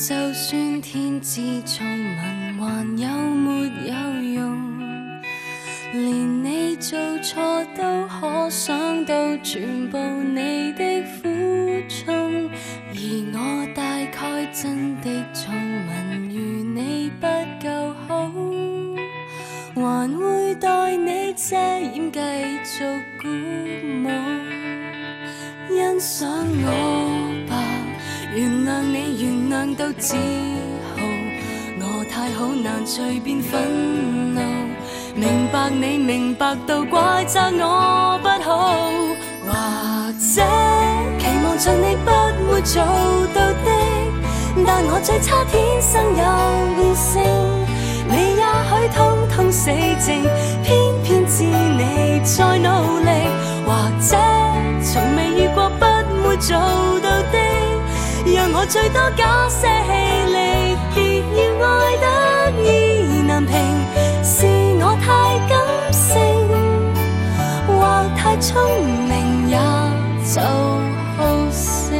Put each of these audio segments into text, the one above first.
就算天资聪明，還有沒有用？連你做錯都可想到全部你的苦衷，而我大概真的聰明如你不夠好，還會待你遮掩繼續鼓舞，欣賞我吧，原諒你原諒到自豪，我太好難隨便憤怒，明白你明白到怪責我不好，或者期望着你不會做到的，但我最差天生有悟性，你也許通通死剩，偏偏知你在努力，或者從未遇過不會做到的，讓我最多加些氣力，別要愛得意難平，是我太感性，或太聰明也就好勝。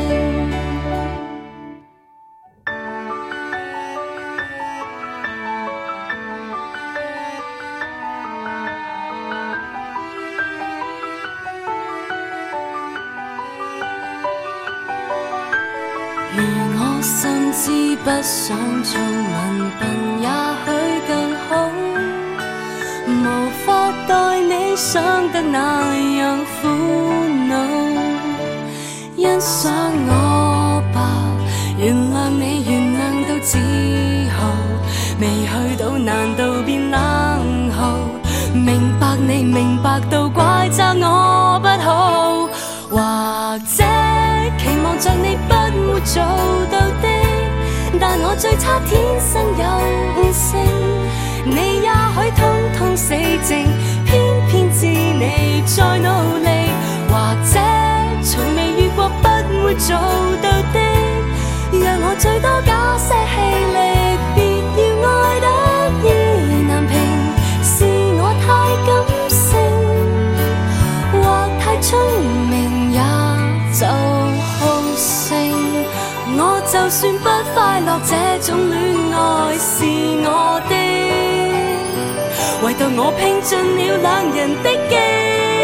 如我甚至不想做文笨，也許更好，無法待你想得那樣苦惱，欣賞我吧，原諒你原諒到自豪，未去到難道變冷酷，明白你明白到怪責我不好，或者期望着你不會做到的，但我最差天生有悟性，你也許通通死剩，偏偏知你在努力，或者從未遇過不會做到的，讓我最多加些氣力，別要愛得意難平，是我太感性，或太聰明也就好勝，我就算不快樂，這種戀愛是我的，唯獨我拼盡了兩人的經，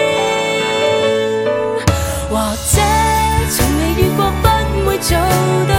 或者從未遇過不會做到